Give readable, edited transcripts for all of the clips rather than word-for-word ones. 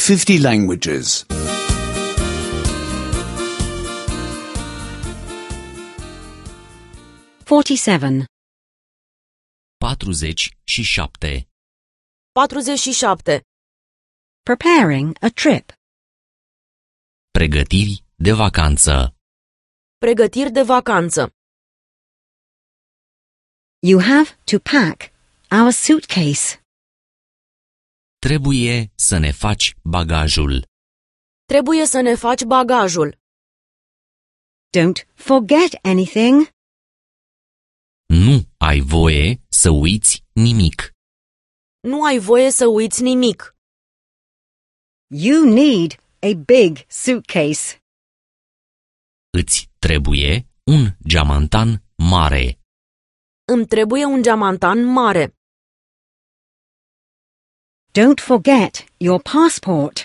50 languages. 47. 47. 47. Preparing a trip. Pregătiri de vacanță. Pregătiri de vacanță. You have to pack our suitcase. Trebuie să ne faci bagajul. Trebuie să ne faci bagajul. Don't forget anything. Nu ai voie să uiți nimic. Nu ai voie să uiți nimic. You need a big suitcase. Îți trebuie un geamantan mare. Îmi trebuie un geamantan mare. Don't forget your passport.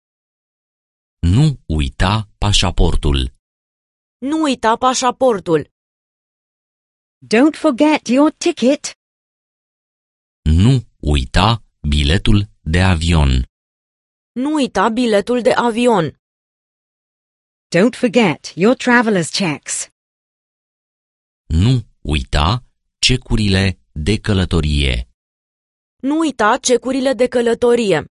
Nu uita pașaportul. Nu uita pașaportul. Don't forget your ticket. Nu uita biletul de avion. Nu uita biletul de avion. Don't forget your traveler's checks. Nu uita cecurile de călătorie. Nu uita cecurile de călătorie.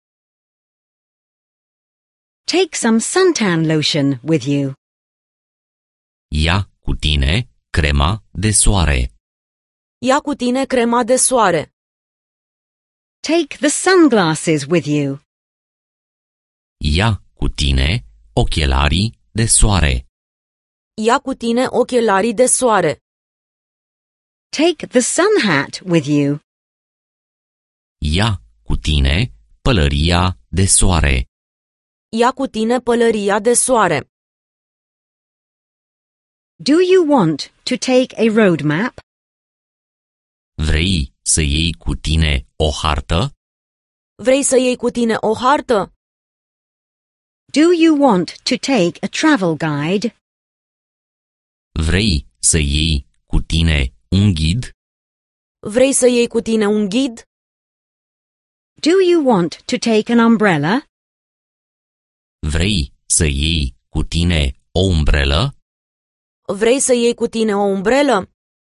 Take some suntan lotion with you. Ia cu tine crema de soare. Ia cu tine crema de soare. Take the sunglasses with you. Ia cu tine ochelarii de soare. Ia cu tine ochelarii de soare. Take the sun hat with you. Ia cu tine pălăria de soare. Ia cu tine pălăria de soare. Do you want to take a road map? Vrei să iei cu tine o hartă? Vrei să iei cu tine o hartă? Do you want to take a travel guide? Vrei să iei cu tine un ghid? Vrei să iei cu tine un ghid? Do you want to take an umbrella? Vrei să iei cu tine o umbrelă? Vrei să iei cu tine o umbrelă?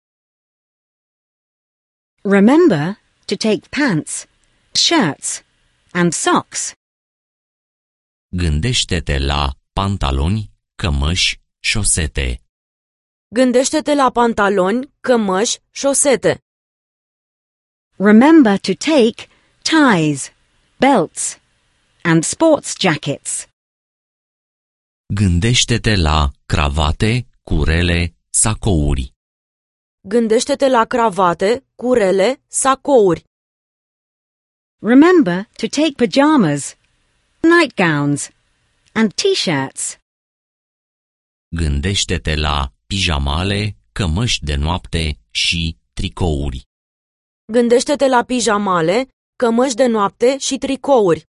Remember to take pants, shirts, and socks. Gândește-te la pantaloni, cămăși, șosete. Gândește-te la pantaloni, cămăși, șosete. Remember to take ties, belts, and sports jackets. Gândește-te la cravate, curele, sacouri. Gândește-te la cravate, curele, sacouri. Remember to take pajamas, nightgowns, and t-shirts. Gândește-te la pijamale, cămăși de noapte și tricouri. Gândește-te la pijamale, cămăși de noapte și tricouri.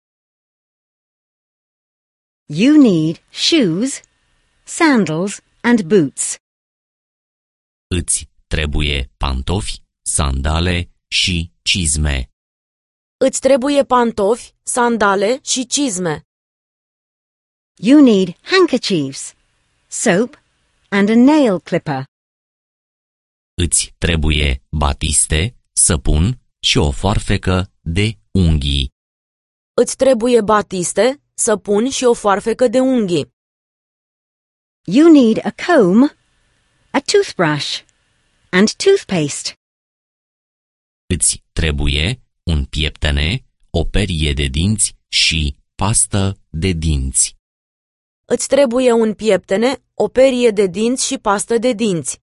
You need shoes, sandals, and boots. Îți trebuie pantofi, sandale și cizme. Îți trebuie pantofi, sandale și cizme. You need handkerchiefs, soap, and a nail clipper. Îți trebuie batiste, săpun și o foarfecă de unghii. Îți trebuie batiste, săpun și o foarfecă de unghii. You need a comb, a toothbrush, and toothpaste. Îți trebuie un pieptene, o perie de dinți și pastă de dinți. Îți trebuie un pieptene, o perie de dinți și pastă de dinți.